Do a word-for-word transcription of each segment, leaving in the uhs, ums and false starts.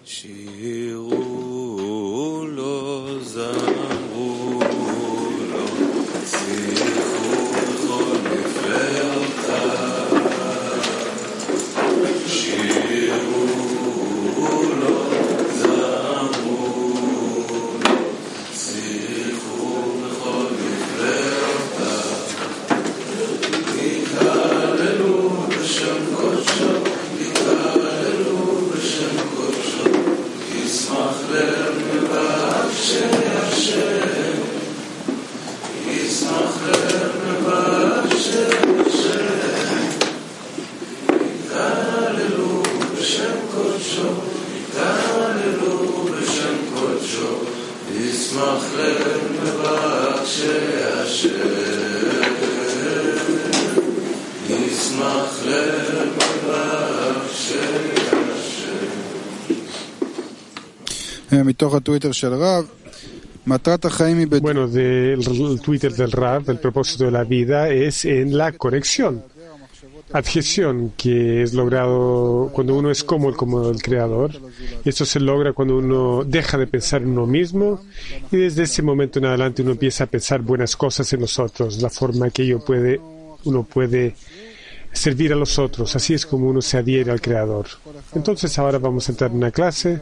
Bueno, del Twitter del Rav, el propósito de la vida es en la conexión, adhesión, que es logrado cuando uno es como el, como el Creador. Y esto se logra cuando uno deja de pensar en uno mismo y desde ese momento en adelante uno empieza a pensar buenas cosas en los otros, la forma que ello puede, uno puede servir a los otros. Así es como uno se adhiere al Creador. Entonces ahora vamos a entrar en una clase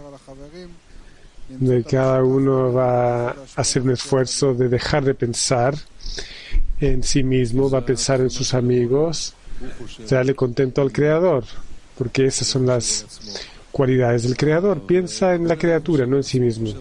donde cada uno va a hacer un esfuerzo de dejar de pensar en sí mismo, va a pensar en sus amigos, darle contento al Creador, porque esas son las cualidades del Creador. Piensa en la criatura, no en sí mismo.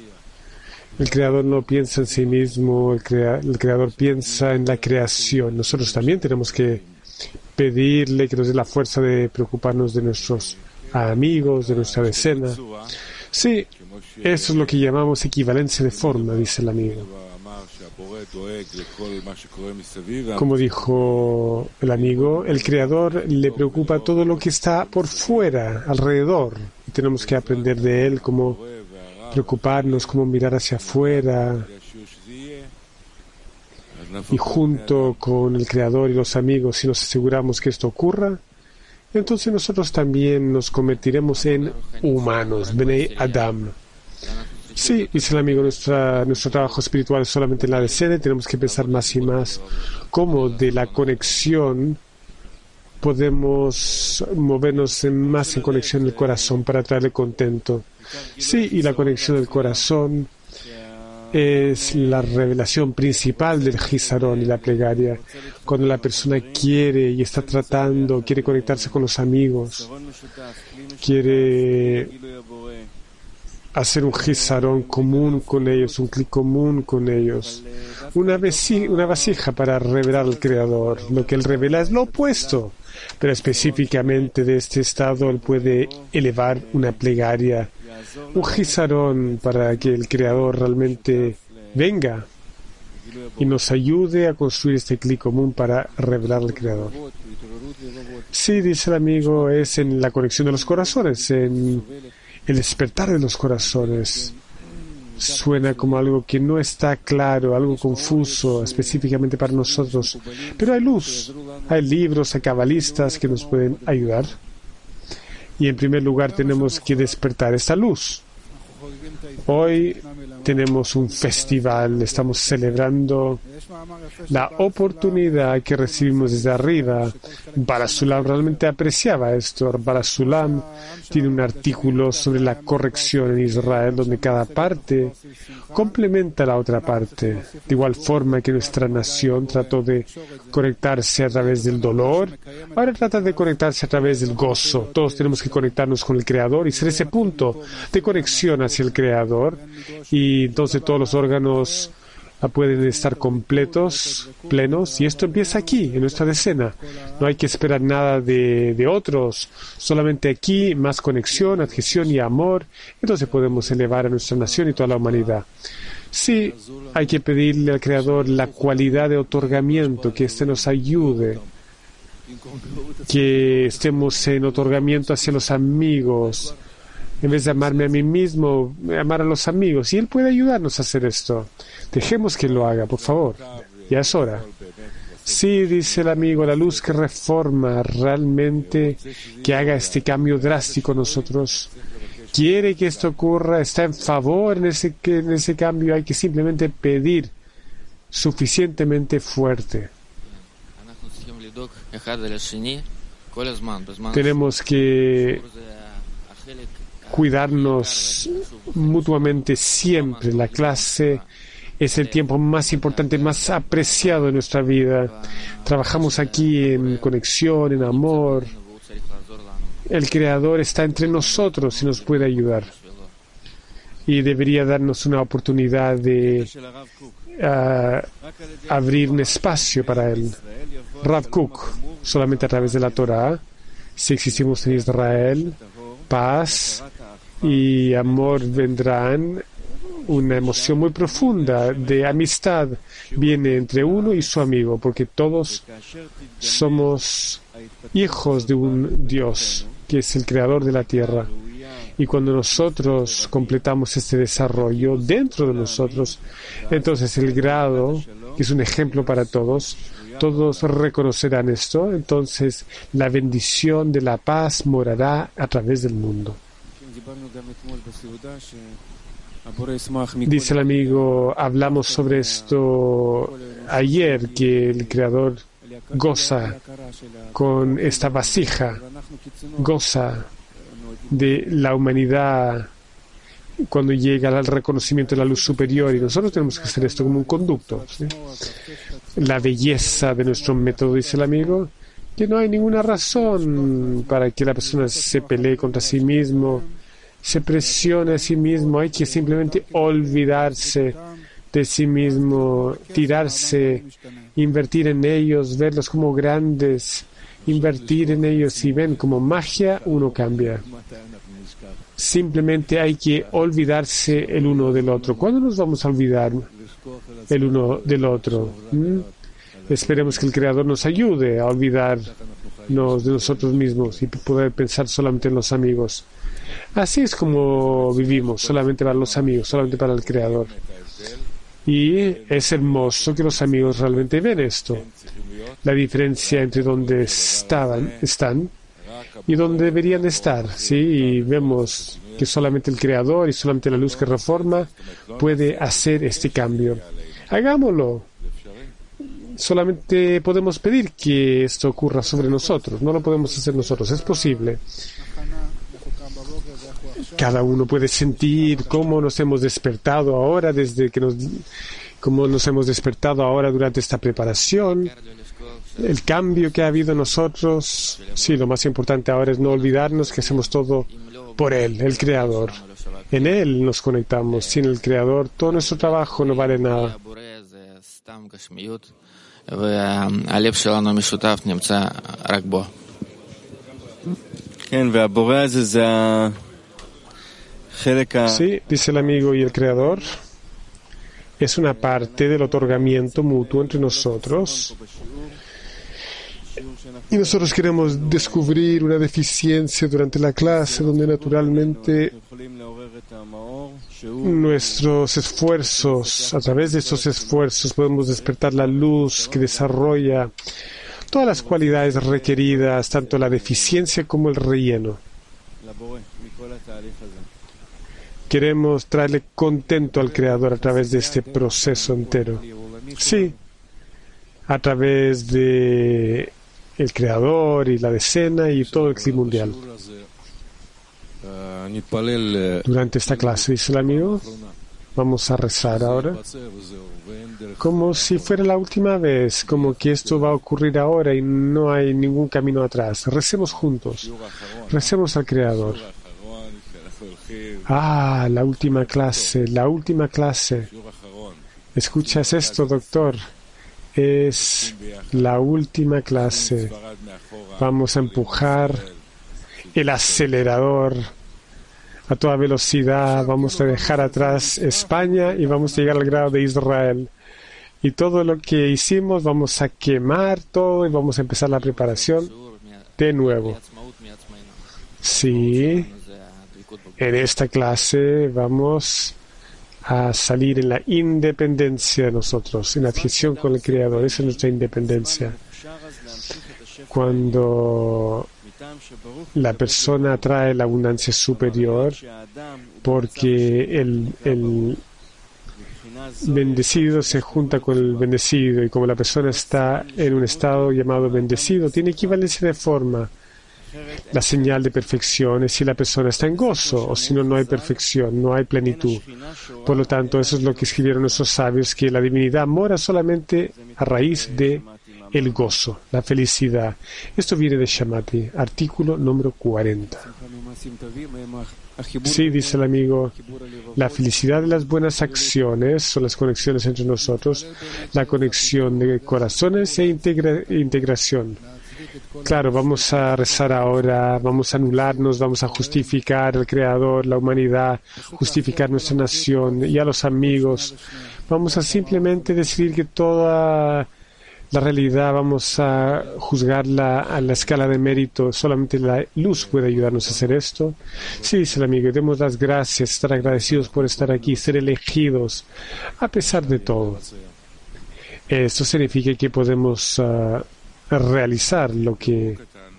El Creador no piensa en sí mismo, el, crea- el Creador piensa en la creación. Nosotros también tenemos que pedirle que nos dé la fuerza de preocuparnos de nuestros amigos, de nuestra decena. Sí, eso es lo que llamamos equivalencia de forma, dice el amigo. Como dijo el amigo, el Creador le preocupa todo lo que está por fuera, alrededor. Y tenemos que aprender de él cómo preocuparnos, cómo mirar hacia afuera. Y junto con el Creador y los amigos, si nos aseguramos que esto ocurra, entonces nosotros también nos convertiremos en humanos, Bnei Adam. Sí, dice el amigo, nuestra, nuestro trabajo espiritual es solamente en la decena y tenemos que pensar más y más cómo de la conexión podemos movernos en más en conexión del corazón para traerle contento. Sí, y la conexión del corazón es la revelación principal del Jizarón y la plegaria. Cuando la persona quiere y está tratando, quiere conectarse con los amigos, quiere hacer un Jizarón común con ellos, un clic común con ellos, una, vesi- una vasija para revelar al Creador. Lo que él revela es lo opuesto, pero específicamente de este estado él puede elevar una plegaria, un Jizarón para que el Creador realmente venga y nos ayude a construir este clic común para revelar al Creador. Sí, dice el amigo, es en la conexión de los corazones, en el despertar de los corazones. Suena como algo que no está claro, algo confuso específicamente para nosotros, pero hay luz, hay libros, hay cabalistas que nos pueden ayudar. Y en primer lugar tenemos que despertar esta luz. Hoy tenemos un festival, estamos celebrando la oportunidad que recibimos desde arriba. Barasulam realmente apreciaba esto. Barasulam tiene un artículo sobre la corrección en Israel, donde cada parte complementa a la otra parte. De igual forma que nuestra nación trató de conectarse a través del dolor, ahora trata de conectarse a través del gozo. Todos tenemos que conectarnos con el Creador y ser ese punto de conexión hacia el Creador. Y entonces todos los órganos pueden estar completos, plenos, y esto empieza aquí, en nuestra decena. No hay que esperar nada de, de otros, solamente aquí más conexión, adhesión y amor, entonces podemos elevar a nuestra nación y toda la humanidad. Sí, hay que pedirle al Creador la cualidad de otorgamiento, que éste nos ayude, que estemos en otorgamiento hacia los amigos, en vez de amarme a mí mismo, amar a los amigos. Y Él puede ayudarnos a hacer esto. Dejemos que lo haga, por favor. Ya es hora. Sí, dice el amigo, la luz que reforma realmente, que haga este cambio drástico en nosotros. quiere que esto ocurra, está en favor en ese, en ese cambio. Hay que simplemente pedir suficientemente fuerte. Tenemos que cuidarnos mutuamente siempre. La clase es el tiempo más importante, más apreciado de nuestra vida. Trabajamos aquí en conexión, en amor. El Creador está entre nosotros y nos puede ayudar. Y debería darnos una oportunidad de uh, abrir un espacio para Él. Rav Kook, solamente a través de la Torah, si existimos en Israel, paz y amor vendrán. Una emoción muy profunda de amistad viene entre uno y su amigo, porque todos somos hijos de un Dios, que es el creador de la tierra. Y cuando nosotros completamos este desarrollo dentro de nosotros, entonces el grado, que es un ejemplo para todos, todos reconocerán esto, entonces la bendición de la paz morará a través del mundo. Dice el amigo, hablamos sobre esto ayer, que el Creador goza con esta vasija, goza de la humanidad cuando llega al reconocimiento de la luz superior, y nosotros tenemos que hacer esto como un conducto, ¿sí? La belleza de nuestro método, dice el amigo, que no hay ninguna razón para que la persona se pelee contra sí mismo, se presione a sí mismo. Hay que simplemente olvidarse de sí mismo, tirarse, invertir en ellos, verlos como grandes, invertir en ellos, y ven como magia, uno cambia. Simplemente hay que olvidarse el uno del otro. ¿Cuándo nos vamos a olvidar el uno del otro? ¿Mm? Esperemos que el Creador nos ayude a olvidarnos de nosotros mismos y poder pensar solamente en los amigos. Así es como vivimos, solamente para los amigos, solamente para el Creador. Y es hermoso que los amigos realmente ven esto. La diferencia entre donde estaban, están y donde deberían estar, ¿sí? Y vemos que solamente el Creador y solamente la luz que reforma puede hacer este cambio. Hagámoslo. Solamente podemos pedir que esto ocurra sobre nosotros. No lo podemos hacer nosotros. Es posible. Cada uno puede sentir cómo nos hemos despertado ahora, desde que nos, cómo nos hemos despertado ahora durante esta preparación. El cambio que ha habido en nosotros. Sí, lo más importante ahora es no olvidarnos que hacemos todo por Él, el Creador. En Él nos conectamos. Sin el Creador, todo nuestro trabajo no vale nada. Sí, dice el amigo, y el Creador es una parte del otorgamiento mutuo entre nosotros. Y nosotros queremos descubrir una deficiencia durante la clase donde naturalmente nuestros esfuerzos, a través de estos esfuerzos podemos despertar la luz que desarrolla todas las cualidades requeridas, tanto la deficiencia como el relleno. Queremos traerle contento al Creador a través de este proceso entero. Sí, a través de el Creador y la decena y todo el clima mundial. Durante esta clase, dice el amigo, vamos a rezar ahora, como si fuera la última vez, como que esto va a ocurrir ahora y no hay ningún camino atrás. Recemos juntos, recemos al Creador. Ah, la última clase, la última clase. ¿Escuchas esto, doctor? Es la última clase. Vamos a empujar el acelerador a toda velocidad. Vamos a dejar atrás España y vamos a llegar al grado de Israel. Y todo lo que hicimos, vamos a quemar todo y vamos a empezar la preparación de nuevo. Sí, en esta clase vamos a salir en la independencia de nosotros, en adhesión con el Creador. Esa es nuestra independencia. Cuando La persona atrae la abundancia superior porque el, el bendecido se junta con el bendecido, y como la persona está en un estado llamado bendecido, tiene equivalencia de forma. La señal de perfección es si la persona está en gozo, o si no, no hay perfección, no hay plenitud. Por lo tanto, eso es lo que escribieron nuestros sabios, que la divinidad mora solamente a raíz de el gozo, la felicidad. Esto viene de Shamati, artículo número cuarenta. Sí, dice el amigo, la felicidad de las buenas acciones son las conexiones entre nosotros, la conexión de corazones e integra- integración. Claro, vamos a rezar ahora, vamos a anularnos, vamos a justificar al Creador, la humanidad, justificar nuestra nación y a los amigos. Vamos a simplemente decidir que toda la realidad vamos a juzgarla a la escala de mérito. Solamente la luz puede ayudarnos a hacer esto. Sí, dice el amigo, demos las gracias, estar agradecidos por estar aquí, ser elegidos, a pesar de todo. Esto significa que podemos uh, realizar lo que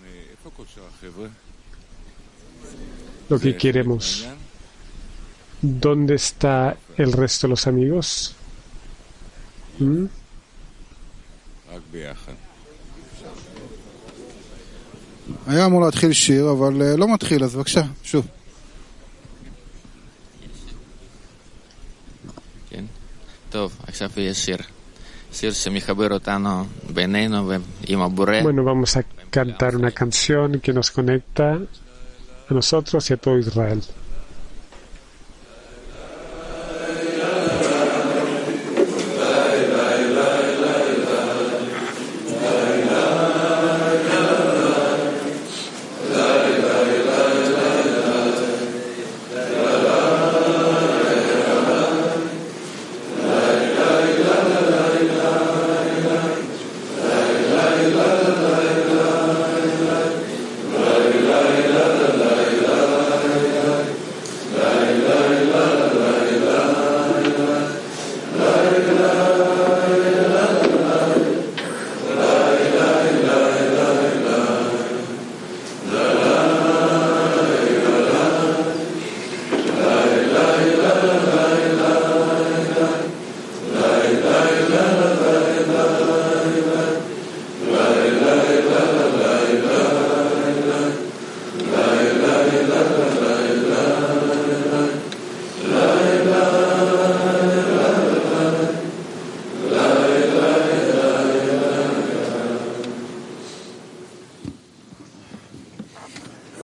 lo que queremos. ¿Dónde está el resto de los amigos? ¿Mm? היה אמור להתחיל שיר, אבל לא מתחיל, אז בבקשה, שוב. כן. טוב, עכשיו יש שיר. שיר שמחבר אותנו בינינו ועם הבורא. Bueno, vamos a cantar una canción que nos conecta a nosotros y a todo Israel.